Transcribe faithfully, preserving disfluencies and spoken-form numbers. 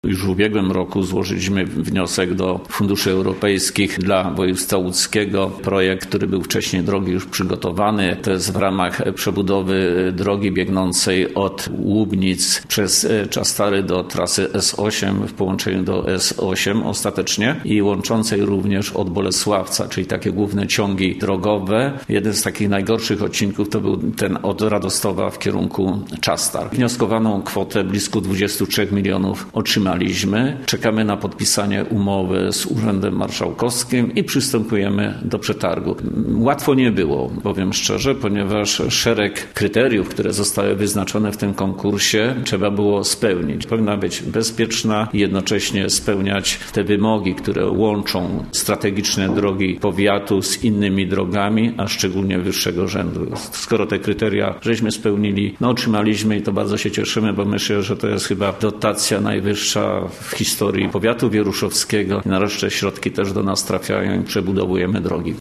Już w ubiegłym roku złożyliśmy wniosek do funduszy europejskich dla województwa łódzkiego. Projekt, który był wcześniej drogi już przygotowany, to jest w ramach przebudowy drogi biegnącej od Łubnic przez Czastary do trasy S osiem w połączeniu do S osiem ostatecznie i łączącej również od Bolesławca, czyli takie główne ciągi drogowe. Jeden z takich najgorszych odcinków to był ten od Radostowa w kierunku Czastar. Wnioskowaną kwotę blisko dwadzieścia trzy milionów otrzymaliśmy. Czekamy na podpisanie umowy z Urzędem Marszałkowskim i przystępujemy do przetargu. Łatwo nie było, powiem szczerze, ponieważ szereg kryteriów, które zostały wyznaczone w tym konkursie, trzeba było spełnić. Powinna być bezpieczna i jednocześnie spełniać te wymogi, które łączą strategiczne drogi powiatu z innymi drogami, a szczególnie wyższego rzędu. Skoro te kryteria żeśmy spełnili, no otrzymaliśmy i to bardzo się cieszymy, bo myślę, że to jest chyba dotacja najwyższa w historii powiatu wieruszowskiego. Nareszcie środki też do nas trafiają i przebudowujemy drogi.